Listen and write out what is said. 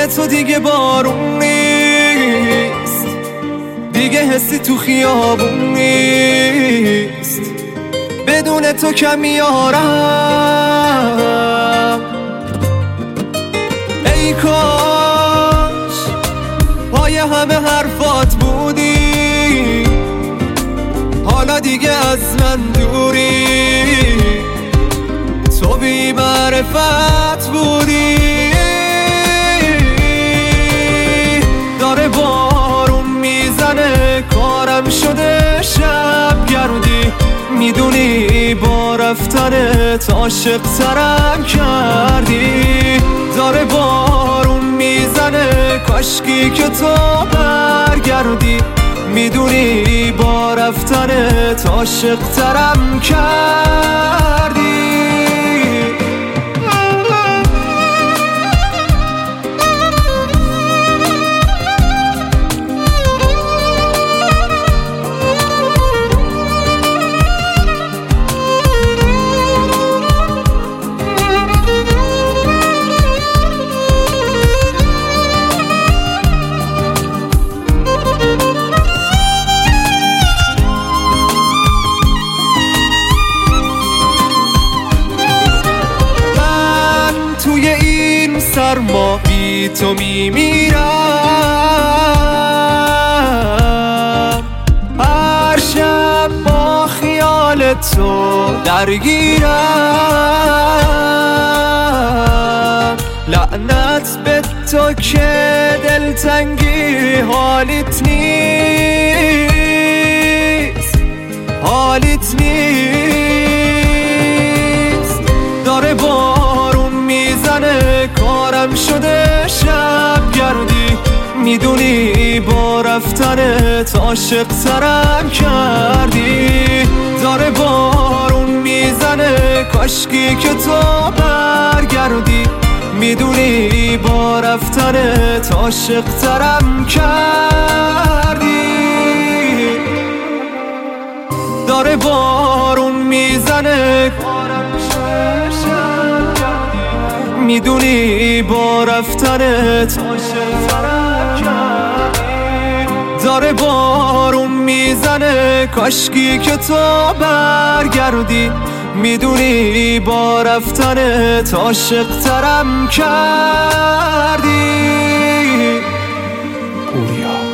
تو دیگه بارون نیست، دیگه حسی تو خیابون نیست، بدون تو کمیارم. ای کاش پای همه حرفات بودی، حالا دیگه از من دوری، تو بی معرفت بودی. داره بارون میزنه، کارم شده شب گردی، میدونی با رفتنت عاشق ترم کردی. داره بارون میزنه، کاشکی که تو برگردی، میدونی با رفتنت عاشق ترم کردی. توی این سرما بی تو میمیرم، هر شب با خیال تو درگیرم. لعنت به تو که دلتنگی حالیت نیست، حالیت نیست. داره بارون میزنه، کارم شده شب گردی، میدونی با رفتنت عاشق ترم کردی. داره بارون میزنه، کاشکی که تو برگردی، میدونی با رفتنت عاشق ترم کردی. داره بارون میزنه، میدونی با رفتنت عاشق ترم کردی. داره بارون میزنه، کاشکی که تو برگردی، میدونی با رفتنت عاشق ترم کردی.